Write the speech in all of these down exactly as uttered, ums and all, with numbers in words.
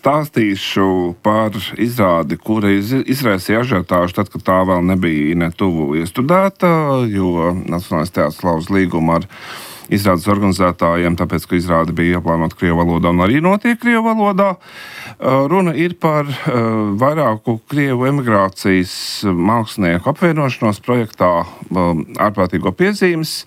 stāstīšu par izrādi, kura izraisīja ažiotāžu tad, kad tā vēl nebija netuvu iestudēta, jo Nacionālais teātris slauza līgumu ar izrādes organizētājiem, tāpēc, ka izrāde bija ieplānota krievu valodā un arī notiek krievu valodā. Runa ir par vairāku krievu emigrācijas mākslinieku apvienošanos projektā ārprātīgo piezīmes.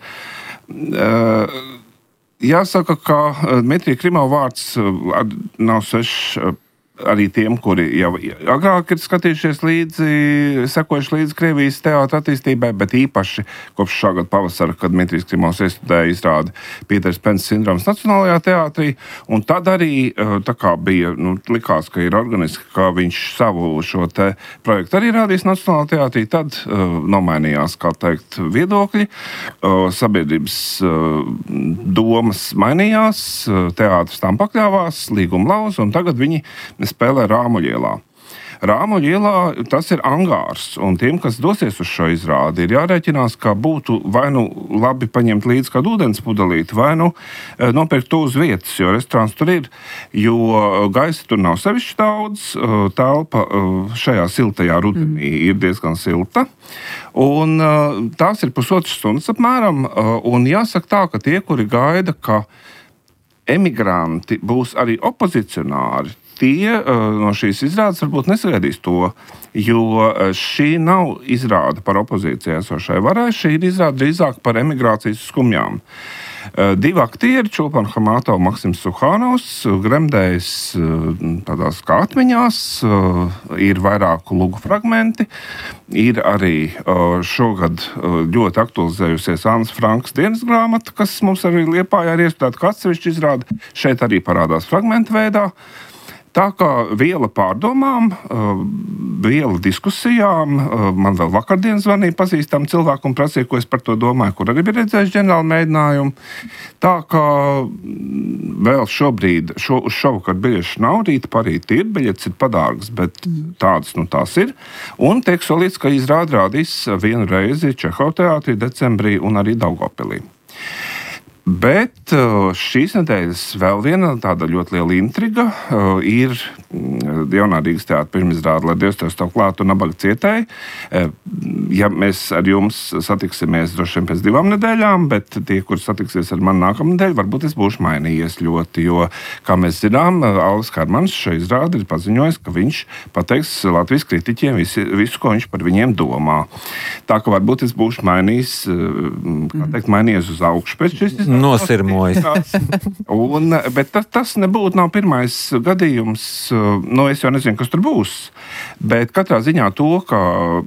Jāsaka, ka Dmitrija Krimova vārds nav svešs arī tiem, kuri jau agrāk ir skatījušies līdzi, sekojuši līdzi Krievijas teātra attīstībai, bet īpaši kopš šā gada pavasara, kad Dmitrijs Krimovs iestudēja izrādi Pīters Pensa sindroms Nacionālajā teātrī, un tad arī tā kā bija, nu, likās, ka ir organiski, ka viņš savu šo te projektu arī rādīs Nacionālajā teātrī, tad uh, nomainījās, kā teikt, viedokļi, uh, sabiedrības uh, domas mainījās, uh, teātris tam pakļāvās, līguma lauza, un tagad viņi spēlē Rāmuļielā. Rāmuļielā tas ir angārs, un tiem, kas dosies uz šo izrādi, ir jārēķinās, ka būtu vai nu labi paņemt līdzi kādu ūdens pudelīti, vai nu nopirkt to uz vietas, jo restorāns tur ir, jo gaisa tur nav sevišķi daudz, telpa šajā siltajā rudenī ir diezgan silta, un tās ir pusotras stundas apmēram, un jāsaka tā, ka tie, kuri gaida, ka emigranti būs arī opozicionāri, tie no šīs izrādes varbūt nesagaidīs to, jo šī nav izrāde par opozīcijā esošai varai, šī ir izrāde drīzāk par emigrācijas skumjām. Divi aktieri, Čulpan Hamatova, Maksims Suhānovs, gremdējis tādās kā atmiņās, ir vairāku lugu fragmenti, ir arī šogad ļoti aktualizējusies Annas Frankas dienas grāmata, kas mums arī Liepājā ir iestudēta kā atsevišķa izrāde, šeit arī parādās fragmentu veidā. Tā kā viela pārdomām, viela diskusijām, man vēl vakardien zvanīja pazīstami cilvēku un prasīja, ko es par to domāju, kur arī bija redzējuši ģenerāli mēģinājumu. Tā kā vēl šobrīd, šo, uz šovakar biļešu nav, rīta parīt ir, biļetes ir padārgas, bet tādas, nu tās ir. Un tiek solīts, ka izrādi rādīs vienu reizi Čehova teātrī decembrī un arī Daugavpilī. Bet šīs nedēļas vēl viena tāda ļoti liela intriga ir jaunā Rīgas teātra pirmizrāde, lai Dievs tev stāv klāt un nabaga cietēji. Ja mēs ar jums satiksimies droši vien pēc divām nedēļām, bet tie, kur satiksies ar mani nākamnedēļ, varbūt es būšu mainījies ļoti, jo, kā mēs zinām, Alvis Karmans šai izrādi ir paziņojis, ka viņš pateiks Latvijas kritiķiem visu, visu, ko viņš par viņiem domā. Tā ka varbūt es būšu mainījis, kā teikt, mainījies uz augšu pēc šis izrādes. Nosirmojis. Un, bet tas, tas nebūtu nav pirmais gadījums, nu es jau nezinu, kas tur būs, bet katrā ziņā to, ka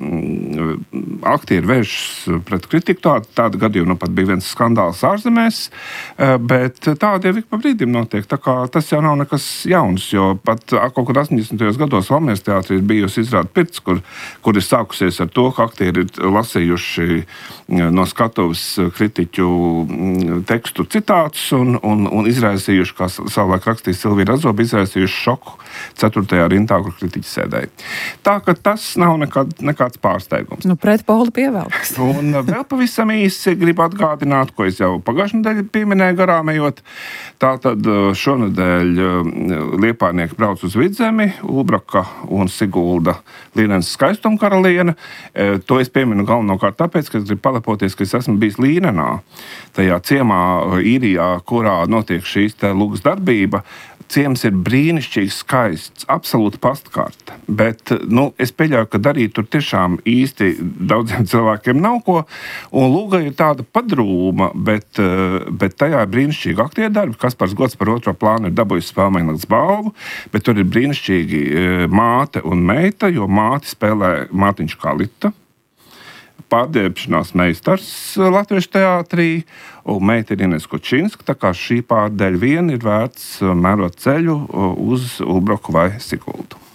aktieri vēršas pret kritiku, tāda, tāda gadījuma, nu pat bija viens skandāls ārzemēs, bet tāda jau ik pa brīdim notiek, tā kā tas jau nav nekas jauns, jo pat kaut kur astoņdesmitajos gados Valmieras teātrī ir bijusi izrāde Pirts, kur, kur ir sākusies ar to, ka aktieri ir lasījuši no skatuves kritiķu tekstu citātus un, un, un izraisījuši, kā savulaik rakstīja Silvija Razoba, izraisījuši šoku ceturtajā rintā, kur kritiķi sēdēja. Tā, ka tas nav nekād, nekāds pārsteigums. Nu, pret poli pievelks. Un vēl pavisam īsi gribu atgādināt, ko es jau pagājušajā nedēļā pieminēju garām ejot. Tātad šonedēļ liepājnieki brauc uz Vidzemi, Ulbraka un Sigulda Līnenes skaistumkaraliene. To es pieminu galvenokārt tāpēc, ka es gribu palepoties, ka es esmu bijis Līnenā, tajā ciemā Īrijā, kurā notiek šīs te lugas darbība. Ciems ir brīnišķīgi skaists, absolūti pastkarte, bet, nu, es pieļauju, ka darīt tur tiešām īsti daudziem cilvēkiem nav ko, un luga ir tāda padrūma, bet, bet tajā ir brīnišķīgi aktieru darbi. Kaspars Gods par otro plānu ir dabūjis Spēlmeņnakts balvu, bet tur ir brīnišķīgi māte un meita, jo māte spēlē Mārtiņš Kalita, pārdiepšanās meistars Latviešu teātrī, un meita ir Ines Kučinska, tā kā šī pārdēļ vien ir vērts mērot ceļu uz Ulbraku vai Siguldu.